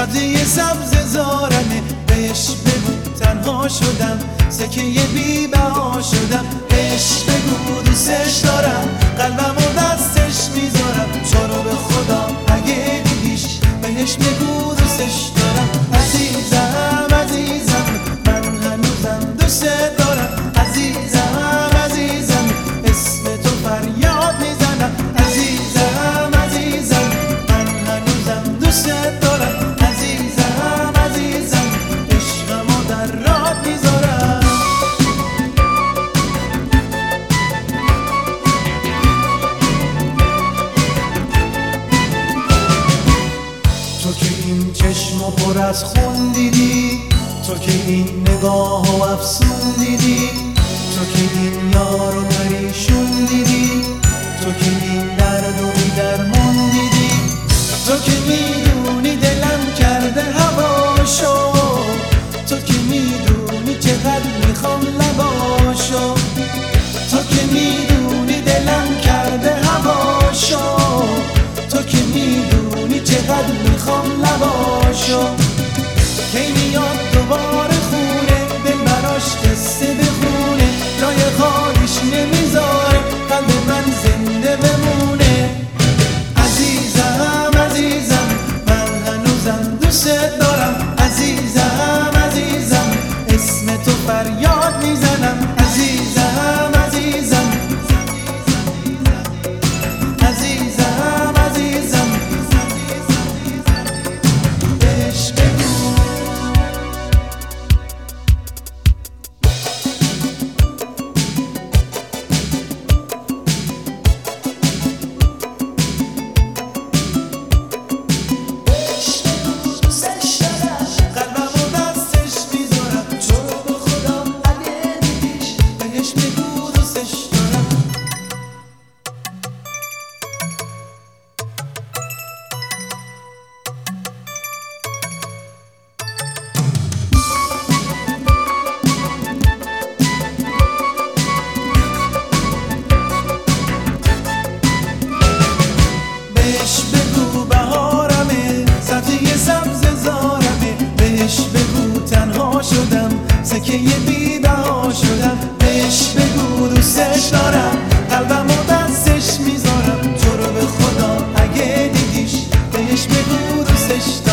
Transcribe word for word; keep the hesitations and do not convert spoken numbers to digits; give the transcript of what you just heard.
سبزی سبز زارمه، بهش بگو تنها شدم، سکه بی بها شدم. بهش بگو دوستش دارم، قلبمو دستش میذارم. چارو به خدا اگه دیدیش، بهش بگو دوستش دارم. عزیزم عزیزم من هنوزم دوست دارم. عزیزم عزیزم اسم تو فریاد میزنم. عزیزم عزیزم من هنوزم دوست دارم. عزیزم عزیزم عشقمو در راه میذارم. تو که این چشمو پر از خون دیدی، تو که این نگاهو افسون دیدی، تو که این یارو پریشون دیدی، تو که این درد و بی درمون دیدی، تو که میدونی دلم کرده هواشو، تو که میدونی چقدر میخوام لباشو، تو که میدونی دلم کرده هواشو، تو که میدونی چقدر میخوام لباشو. کی میاد دوباره خونه، دل براش قصه بخونه، جای خالیش نمیذاره قلب من زنده بمونه. عزیزم عزیزم من هنوزم دوست دارم. عزیزم عزیزم اسم تو فریاد میزنم. عزیزم عزیزم عزیزم عزیزم بهش بگو. بهش بگو بهارمه، سبزی سبز زارمه، بهش بگو تنها شدم، سکه بی بها شدم. بهش بگو دوستش دارم، قلبمو دستش میذارم. تو رو به خدا اگه دیدیش، بهش بگو دوستش دارم.